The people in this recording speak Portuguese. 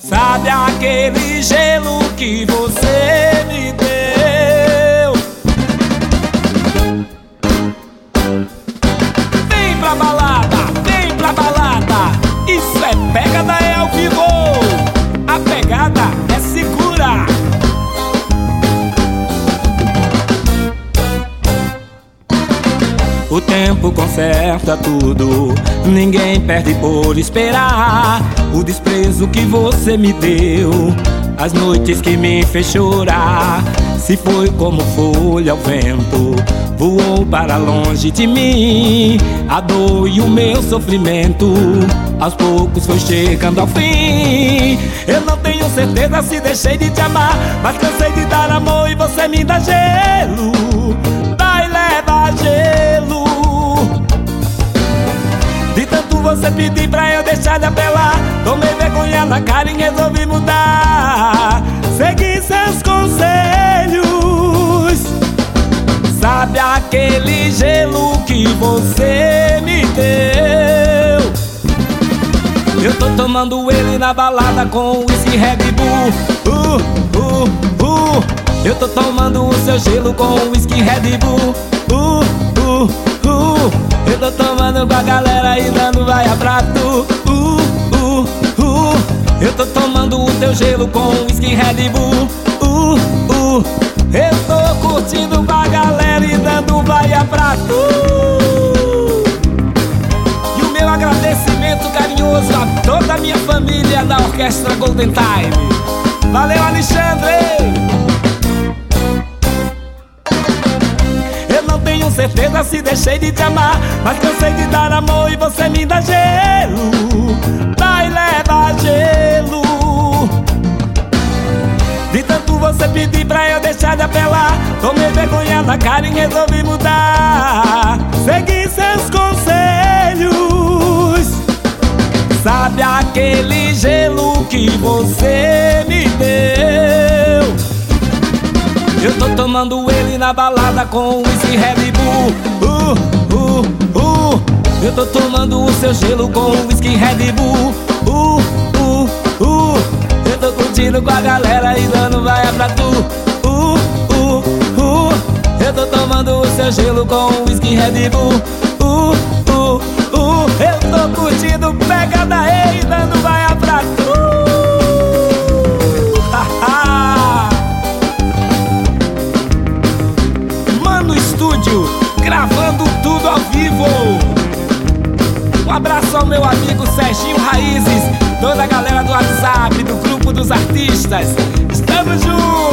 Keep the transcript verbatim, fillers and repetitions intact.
Sabe aquele gelo que você me deu? Vem pra balada, vem pra balada. Isso é pegada, é ao vivo. A pegada é segura. O tempo conserta tudo, ninguém perde por esperar. O desprezo que você me deu, as noites que me fez chorar. Se foi como folha ao vento, voou para longe de mim. A dor e o meu sofrimento aos poucos foi chegando ao fim. Eu não tenho certeza se deixei de te amar, mas cansei de dar amor e você me dá gelo. Vai, leva gelo. De tanto você pedir pra eu deixar de apelar, tomei vergonha na cara e resolvi mudar. Segui seus conselhos. Sabe aquele gelo que você me deu? Eu tô tomando ele na balada com whisky Red Bull. uh, uh, uh. Eu tô tomando o seu gelo com whisky Red Bull. uh, uh, uh. Eu tô tomando com a galera e dando vaia pra tu. uh, uh, uh. Eu tô tomando o teu gelo com whisky Red Bull. uh, uh. Eu tô curtindo com a galera e dando vaia pra tu. E o meu agradecimento carinhoso a toda a minha família da Orquestra Golden Time. Valeu, Alexandre! Tenho certeza se deixei de te amar, mas cansei de dar amor e você me dá gelo. Vai, leva gelo. De tanto você pedir pra eu deixar de apelar, tomei vergonha na cara e resolvi mudar. Segui seus conselhos. Sabe aquele gelo que você me deu? Eu tô tomando ele na balada com whisky Red Bull. uh, uh, uh. Eu tô tomando o seu gelo com whisky Red Bull. uh, uh, uh. Eu tô curtindo com a galera e dando vaia pra tu. uh, uh, uh. Eu tô tomando o seu gelo com whisky Red Bull. uh, uh, uh. Eu tô curtindo pegada e dando vaia pra tu. Estúdio, gravando tudo ao vivo. Um abraço ao meu amigo Serginho Raízes, toda a galera do WhatsApp, do grupo dos artistas. Estamos juntos!